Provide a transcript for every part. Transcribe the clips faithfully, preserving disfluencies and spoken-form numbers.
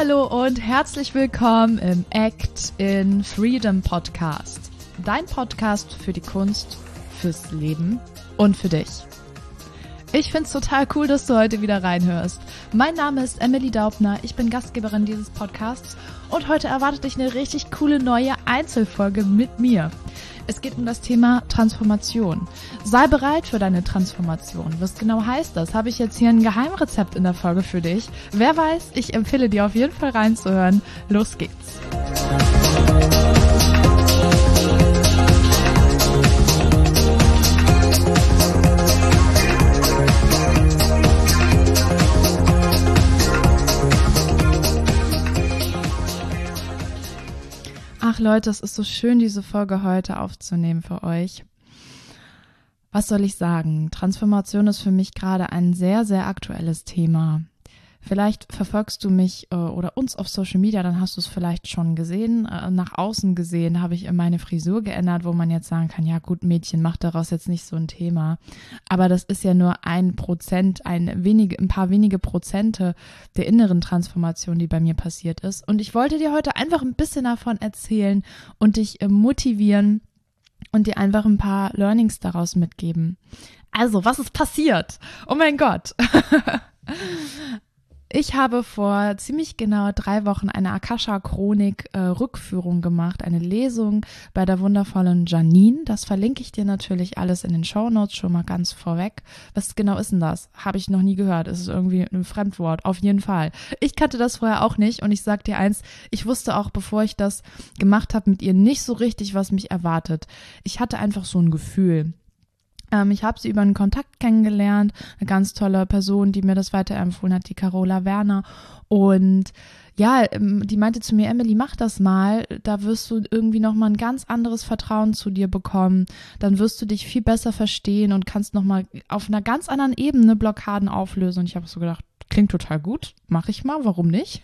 Hallo und herzlich willkommen im Act in Freedom Podcast. Dein Podcast für die Kunst, fürs Leben und für dich. Ich find's total cool, dass du heute wieder reinhörst. Mein Name ist Emily Daubner, ich bin Gastgeberin dieses Podcasts und heute erwartet dich eine richtig coole neue Einzelfolge mit mir. Es geht um das Thema Transformation. Sei bereit für deine Transformation. Was genau heißt das? Habe ich jetzt hier ein Geheimrezept in der Folge für dich? Wer weiß, ich empfehle dir auf jeden Fall reinzuhören. Los geht's! Ach Leute, es ist so schön, diese Folge heute aufzunehmen für euch. Was soll ich sagen? Transformation ist für mich gerade ein sehr, sehr aktuelles Thema. Vielleicht verfolgst du mich äh, oder uns auf Social Media, dann hast du es vielleicht schon gesehen. Äh, nach außen gesehen habe ich meine Frisur geändert, wo man jetzt sagen kann, ja gut, Mädchen, mach daraus jetzt nicht so ein Thema. Aber das ist ja nur ein Prozent, ein, wenige, ein paar wenige Prozente der inneren Transformation, die bei mir passiert ist. Und ich wollte dir heute einfach ein bisschen davon erzählen und dich äh, motivieren und dir einfach ein paar Learnings daraus mitgeben. Also, was ist passiert? Oh mein Gott! Ich habe vor ziemlich genau drei Wochen eine Akasha-Chronik-Rückführung äh, gemacht, eine Lesung bei der wundervollen Janine. Das verlinke ich dir natürlich alles in den Shownotes schon mal ganz vorweg. Was genau ist denn das? Habe ich noch nie gehört. Es ist irgendwie ein Fremdwort, auf jeden Fall. Ich kannte das vorher auch nicht und ich sag dir eins, ich wusste auch, bevor ich das gemacht habe mit ihr, nicht so richtig, was mich erwartet. Ich hatte einfach so ein Gefühl. Ähm, ich habe sie über einen Kontakt kennengelernt, eine ganz tolle Person, die mir das weiterempfohlen hat, die Carola Werner. Und ja, die meinte zu mir, Emily, mach das mal, da wirst du irgendwie nochmal ein ganz anderes Vertrauen zu dir bekommen. Dann wirst du dich viel besser verstehen und kannst nochmal auf einer ganz anderen Ebene Blockaden auflösen. Und ich habe so gedacht, klingt total gut, mache ich mal, warum nicht?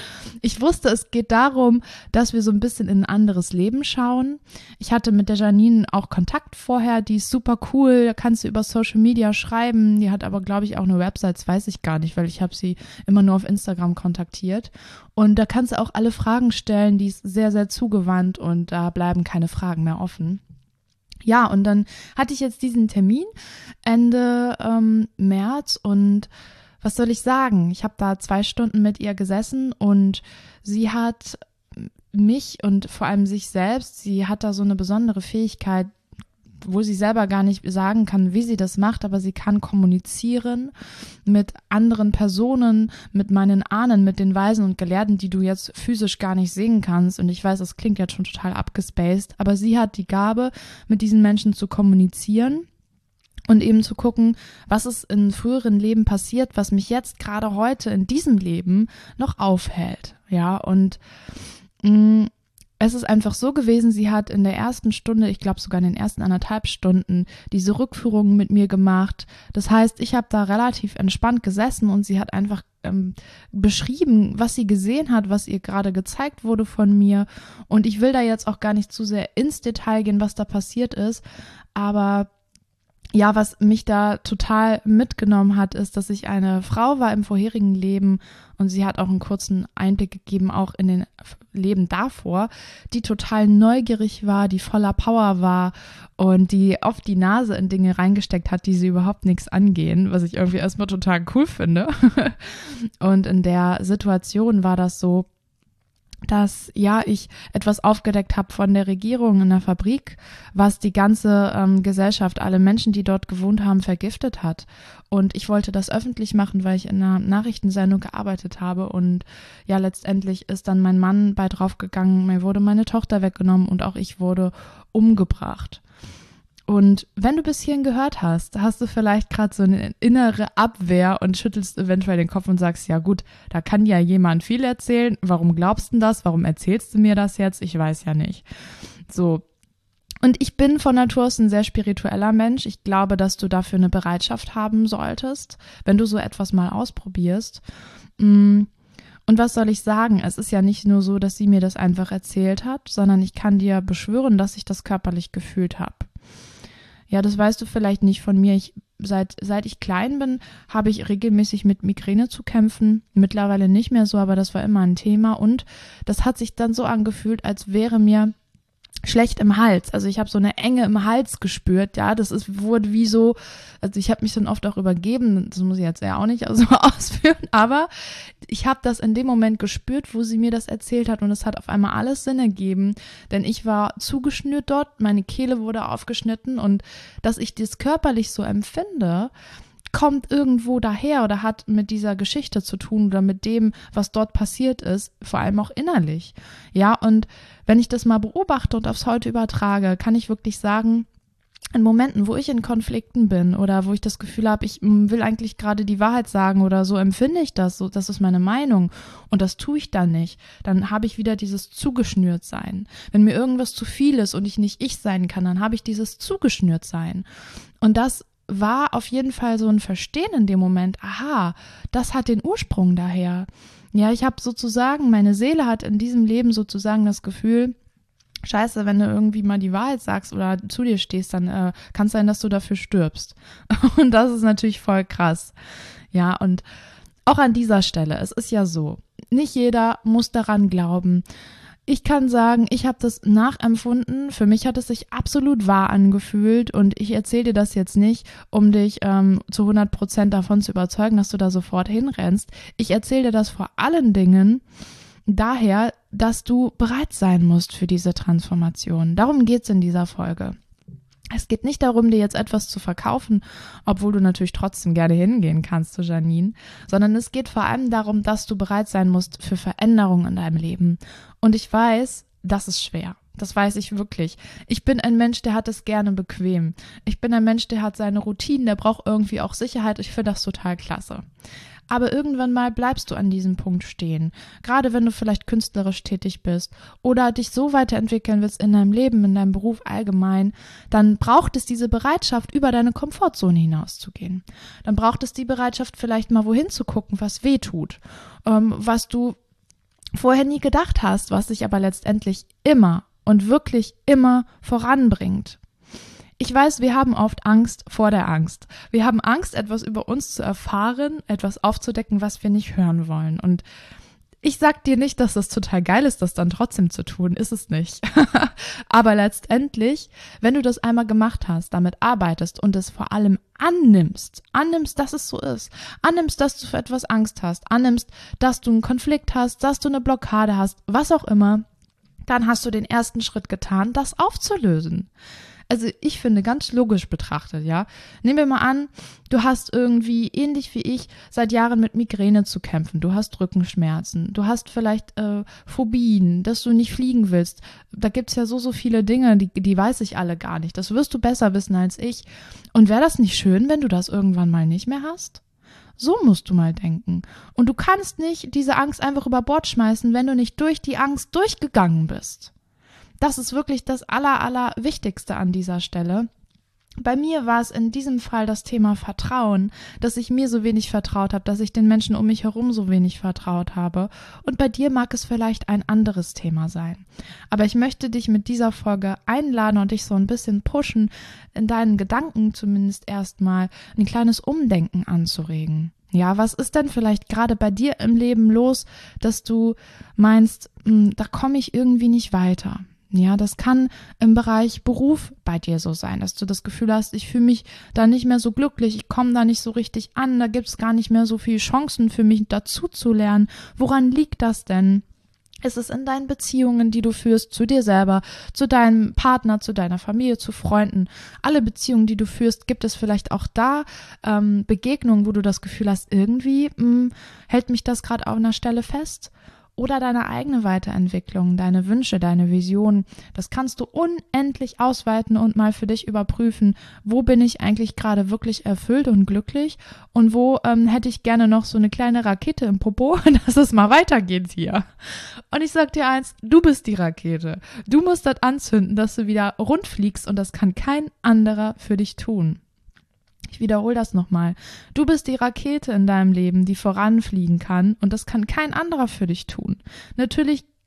Ich wusste, es geht darum, dass wir so ein bisschen in ein anderes Leben schauen. Ich hatte mit der Janine auch Kontakt vorher, die ist super cool, da kannst du über Social Media schreiben, die hat aber, glaube ich, auch eine Website, das weiß ich gar nicht, weil ich habe sie immer nur auf Instagram kontaktiert und da kannst du auch alle Fragen stellen, die ist sehr, sehr zugewandt und da bleiben keine Fragen mehr offen. Ja, und dann hatte ich jetzt diesen Termin Ende ähm, März und was soll ich sagen? Ich habe da zwei Stunden mit ihr gesessen und sie hat mich und vor allem sich selbst, sie hat da so eine besondere Fähigkeit, wo sie selber gar nicht sagen kann, wie sie das macht, aber sie kann kommunizieren mit anderen Personen, mit meinen Ahnen, mit den Weisen und Gelehrten, die du jetzt physisch gar nicht sehen kannst. Und ich weiß, das klingt jetzt schon total abgespaced, aber sie hat die Gabe, mit diesen Menschen zu kommunizieren. Und eben zu gucken, was ist in früheren Leben passiert, was mich jetzt gerade heute in diesem Leben noch aufhält. Ja, und mh, es ist einfach so gewesen, sie hat in der ersten Stunde, ich glaube sogar in den ersten anderthalb Stunden, diese Rückführungen mit mir gemacht. Das heißt, ich habe da relativ entspannt gesessen und sie hat einfach ähm, beschrieben, was sie gesehen hat, was ihr gerade gezeigt wurde von mir. Und ich will da jetzt auch gar nicht zu sehr ins Detail gehen, was da passiert ist, aber ja, was mich da total mitgenommen hat, ist, dass ich eine Frau war im vorherigen Leben und sie hat auch einen kurzen Einblick gegeben, auch in den Leben davor, die total neugierig war, die voller Power war und die oft die Nase in Dinge reingesteckt hat, die sie überhaupt nichts angehen, was ich irgendwie erstmal total cool finde. Und in der Situation war das so, dass ja ich etwas aufgedeckt habe von der Regierung in der Fabrik, was die ganze ähm, Gesellschaft, alle Menschen, die dort gewohnt haben, vergiftet hat. Und ich wollte das öffentlich machen, weil ich in einer Nachrichtensendung gearbeitet habe und ja, letztendlich ist dann mein Mann bei draufgegangen, mir wurde meine Tochter weggenommen und auch ich wurde umgebracht. Und wenn du bis hierhin gehört hast, hast du vielleicht gerade so eine innere Abwehr und schüttelst eventuell den Kopf und sagst, ja gut, da kann ja jemand viel erzählen. Warum glaubst du denn das? Warum erzählst du mir das jetzt? Ich weiß ja nicht. So. Und ich bin von Natur aus ein sehr spiritueller Mensch. Ich glaube, dass du dafür eine Bereitschaft haben solltest, wenn du so etwas mal ausprobierst. Und was soll ich sagen? Es ist ja nicht nur so, dass sie mir das einfach erzählt hat, sondern ich kann dir beschwören, dass ich das körperlich gefühlt habe. Ja, das weißt du vielleicht nicht von mir. Ich, seit, seit ich klein bin, habe ich regelmäßig mit Migräne zu kämpfen. Mittlerweile nicht mehr so, aber das war immer ein Thema. Und das hat sich dann so angefühlt, als wäre mir schlecht im Hals. Also ich habe so eine Enge im Hals gespürt, ja, das ist, wurde wie so, also ich habe mich dann oft auch übergeben, das muss ich jetzt ja auch nicht so ausführen, aber ich habe das in dem Moment gespürt, wo sie mir das erzählt hat und es hat auf einmal alles Sinn ergeben, denn ich war zugeschnürt dort, meine Kehle wurde aufgeschnitten und dass ich das körperlich so empfinde, kommt irgendwo daher oder hat mit dieser Geschichte zu tun oder mit dem, was dort passiert ist, vor allem auch innerlich. Ja, und wenn ich das mal beobachte und aufs Heute übertrage, kann ich wirklich sagen, in Momenten, wo ich in Konflikten bin oder wo ich das Gefühl habe, ich will eigentlich gerade die Wahrheit sagen oder so empfinde ich das, so, das ist meine Meinung und das tue ich dann nicht, dann habe ich wieder dieses Zugeschnürtsein. Wenn mir irgendwas zu viel ist und ich nicht ich sein kann, dann habe ich dieses Zugeschnürtsein. Und das war auf jeden Fall so ein Verstehen in dem Moment, aha, das hat den Ursprung daher. Ja, ich habe sozusagen, meine Seele hat in diesem Leben sozusagen das Gefühl, scheiße, wenn du irgendwie mal die Wahrheit sagst oder zu dir stehst, dann äh, kann es sein, dass du dafür stirbst. Und das ist natürlich voll krass. Ja, und auch an dieser Stelle, es ist ja so, nicht jeder muss daran glauben. Ich kann sagen, ich habe das nachempfunden. Für mich hat es sich absolut wahr angefühlt und ich erzähle dir das jetzt nicht, um dich ähm, zu hundert Prozent davon zu überzeugen, dass du da sofort hinrennst. Ich erzähle dir das vor allen Dingen daher, dass du bereit sein musst für diese Transformation. Darum geht's in dieser Folge. Es geht nicht darum, dir jetzt etwas zu verkaufen, obwohl du natürlich trotzdem gerne hingehen kannst zu Janine, sondern es geht vor allem darum, dass du bereit sein musst für Veränderungen in deinem Leben. Und ich weiß, das ist schwer. Das weiß ich wirklich. Ich bin ein Mensch, der hat es gerne bequem. Ich bin ein Mensch, der hat seine Routinen, der braucht irgendwie auch Sicherheit. Ich finde das total klasse. Aber irgendwann mal bleibst du an diesem Punkt stehen. Gerade wenn du vielleicht künstlerisch tätig bist oder dich so weiterentwickeln willst in deinem Leben, in deinem Beruf allgemein, dann braucht es diese Bereitschaft, über deine Komfortzone hinauszugehen. Dann braucht es die Bereitschaft, vielleicht mal wohin zu gucken, was weh tut, ähm, was du vorher nie gedacht hast, was dich aber letztendlich immer und wirklich immer voranbringt. Ich weiß, wir haben oft Angst vor der Angst. Wir haben Angst, etwas über uns zu erfahren, etwas aufzudecken, was wir nicht hören wollen. Und ich sag dir nicht, dass das total geil ist, das dann trotzdem zu tun, ist es nicht. Aber letztendlich, wenn du das einmal gemacht hast, damit arbeitest und es vor allem annimmst, annimmst, dass es so ist, annimmst, dass du für etwas Angst hast, annimmst, dass du einen Konflikt hast, dass du eine Blockade hast, was auch immer, dann hast du den ersten Schritt getan, das aufzulösen. Also ich finde, ganz logisch betrachtet, ja. Nehmen wir mal an, du hast irgendwie, ähnlich wie ich, seit Jahren mit Migräne zu kämpfen. Du hast Rückenschmerzen, du hast vielleicht äh, Phobien, dass du nicht fliegen willst. Da gibt's ja so, so viele Dinge, die, die weiß ich alle gar nicht. Das wirst du besser wissen als ich. Und wäre das nicht schön, wenn du das irgendwann mal nicht mehr hast? So musst du mal denken. Und du kannst nicht diese Angst einfach über Bord schmeißen, wenn du nicht durch die Angst durchgegangen bist. Das ist wirklich das aller, aller Wichtigste an dieser Stelle. Bei mir war es in diesem Fall das Thema Vertrauen, dass ich mir so wenig vertraut habe, dass ich den Menschen um mich herum so wenig vertraut habe. Und bei dir mag es vielleicht ein anderes Thema sein. Aber ich möchte dich mit dieser Folge einladen und dich so ein bisschen pushen, in deinen Gedanken zumindest erstmal ein kleines Umdenken anzuregen. Ja, was ist denn vielleicht gerade bei dir im Leben los, dass du meinst, da komme ich irgendwie nicht weiter? Ja, das kann im Bereich Beruf bei dir so sein, dass du das Gefühl hast, ich fühle mich da nicht mehr so glücklich, ich komme da nicht so richtig an, da gibt es gar nicht mehr so viele Chancen für mich dazu zu lernen. Woran liegt das denn? Ist es in deinen Beziehungen, die du führst, zu dir selber, zu deinem Partner, zu deiner Familie, zu Freunden? Alle Beziehungen, die du führst, gibt es vielleicht auch da ähm, Begegnungen, wo du das Gefühl hast, irgendwie mh, hält mich das gerade auf einer Stelle fest? Oder deine eigene Weiterentwicklung, deine Wünsche, deine Visionen, das kannst du unendlich ausweiten und mal für dich überprüfen, wo bin ich eigentlich gerade wirklich erfüllt und glücklich und wo ähm, hätte ich gerne noch so eine kleine Rakete im Popo, dass es mal weitergeht hier. Und ich sag dir eins, du bist die Rakete. Du musst das anzünden, dass du wieder rund fliegst und das kann kein anderer für dich tun. Ich wiederhole das nochmal. Du bist die Rakete in deinem Leben, die voranfliegen kann und das kann kein anderer für dich tun. Natürlich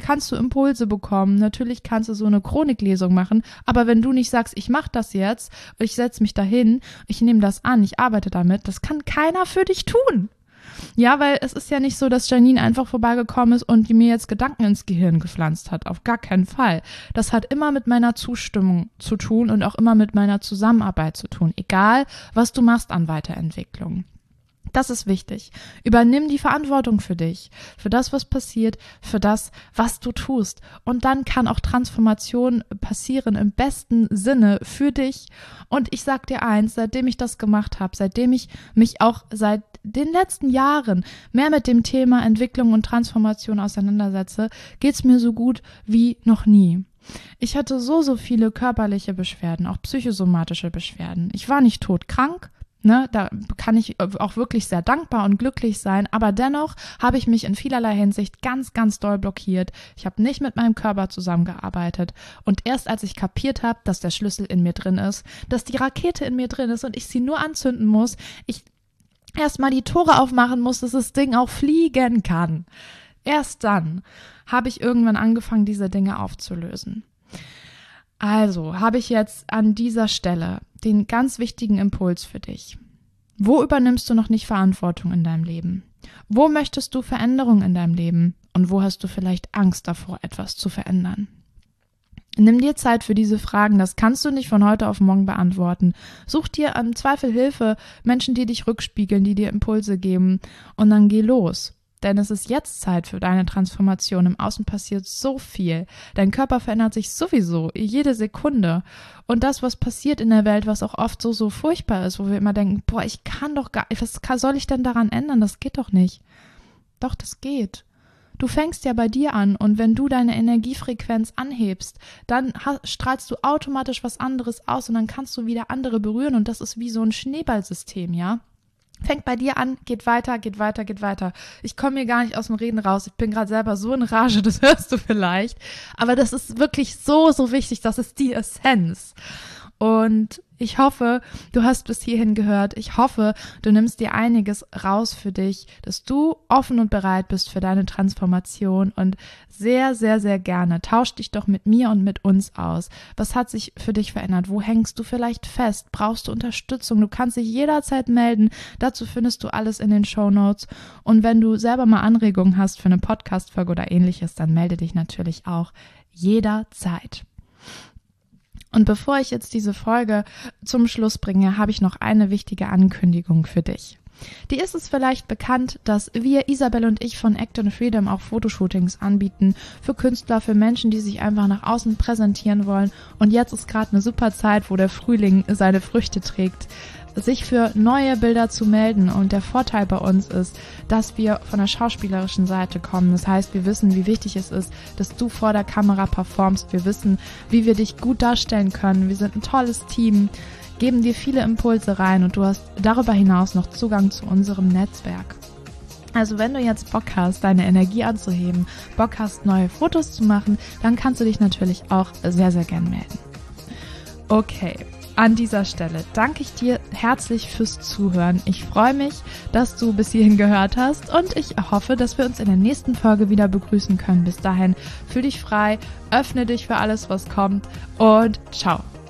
kannst du Impulse bekommen, natürlich kannst du so eine Chroniklesung machen, aber wenn du nicht sagst, ich mache das jetzt, ich setze mich dahin, ich nehme das an, ich arbeite damit, das kann keiner für dich tun. Ja, weil es ist ja nicht so, dass Janine einfach vorbeigekommen ist und die mir jetzt Gedanken ins Gehirn gepflanzt hat. Auf gar keinen Fall. Das hat immer mit meiner Zustimmung zu tun und auch immer mit meiner Zusammenarbeit zu tun. Egal, was du machst an Weiterentwicklung. Das ist wichtig. Übernimm die Verantwortung für dich, für das, was passiert, für das, was du tust. Und dann kann auch Transformation passieren im besten Sinne für dich. Und ich sag dir eins, seitdem ich das gemacht habe, seitdem ich mich auch seit den letzten Jahren mehr mit dem Thema Entwicklung und Transformation auseinandersetze, geht's mir so gut wie noch nie. Ich hatte so, so viele körperliche Beschwerden, auch psychosomatische Beschwerden. Ich war nicht todkrank. Ne, da kann ich auch wirklich sehr dankbar und glücklich sein, aber dennoch habe ich mich in vielerlei Hinsicht ganz, ganz doll blockiert. Ich habe nicht mit meinem Körper zusammengearbeitet und erst als ich kapiert habe, dass der Schlüssel in mir drin ist, dass die Rakete in mir drin ist und ich sie nur anzünden muss, ich erstmal die Tore aufmachen muss, dass das Ding auch fliegen kann. Erst dann habe ich irgendwann angefangen, diese Dinge aufzulösen. Also habe ich jetzt an dieser Stelle den ganz wichtigen Impuls für dich. Wo übernimmst du noch nicht Verantwortung in deinem Leben? Wo möchtest du Veränderung in deinem Leben? Und wo hast du vielleicht Angst davor, etwas zu verändern? Nimm dir Zeit für diese Fragen, das kannst du nicht von heute auf morgen beantworten. Such dir im Zweifel Hilfe, Menschen, die dich rückspiegeln, die dir Impulse geben und dann geh los. Denn es ist jetzt Zeit für deine Transformation. Im Außen passiert so viel. Dein Körper verändert sich sowieso jede Sekunde. Und das, was passiert in der Welt, was auch oft so, so furchtbar ist, wo wir immer denken, boah, ich kann doch gar, was soll ich denn daran ändern? Das geht doch nicht. Doch, das geht. Du fängst ja bei dir an und wenn du deine Energiefrequenz anhebst, dann strahlst du automatisch was anderes aus und dann kannst du wieder andere berühren und das ist wie so ein Schneeballsystem, ja? Fängt bei dir an, geht weiter, geht weiter, geht weiter. Ich komme hier gar nicht aus dem Reden raus. Ich bin gerade selber so in Rage, das hörst du vielleicht. Aber das ist wirklich so, so wichtig. Das ist die Essenz. Und ich hoffe, du hast bis hierhin gehört. Ich hoffe, du nimmst dir einiges raus für dich, dass du offen und bereit bist für deine Transformation und sehr, sehr, sehr gerne tausch dich doch mit mir und mit uns aus. Was hat sich für dich verändert? Wo hängst du vielleicht fest? Brauchst du Unterstützung? Du kannst dich jederzeit melden. Dazu findest du alles in den Shownotes. Und wenn du selber mal Anregungen hast für eine Podcast-Folge oder ähnliches, dann melde dich natürlich auch jederzeit. Und bevor ich jetzt diese Folge zum Schluss bringe, habe ich noch eine wichtige Ankündigung für dich. Dir ist es vielleicht bekannt, dass wir, Isabel und ich von Act and Freedom, auch Fotoshootings anbieten für Künstler, für Menschen, die sich einfach nach außen präsentieren wollen. Und jetzt ist gerade eine super Zeit, wo der Frühling seine Früchte trägt, sich für neue Bilder zu melden. Und der Vorteil bei uns ist, dass wir von der schauspielerischen Seite kommen. Das heißt, wir wissen, wie wichtig es ist, dass du vor der Kamera performst. Wir wissen, wie wir dich gut darstellen können. Wir sind ein tolles Team, geben dir viele Impulse rein und du hast darüber hinaus noch Zugang zu unserem Netzwerk. Also wenn du jetzt Bock hast, deine Energie anzuheben, Bock hast, neue Fotos zu machen, dann kannst du dich natürlich auch sehr, sehr gern melden. Okay. An dieser Stelle danke ich dir herzlich fürs Zuhören. Ich freue mich, dass du bis hierhin gehört hast und ich hoffe, dass wir uns in der nächsten Folge wieder begrüßen können. Bis dahin, fühl dich frei, öffne dich für alles, was kommt und ciao.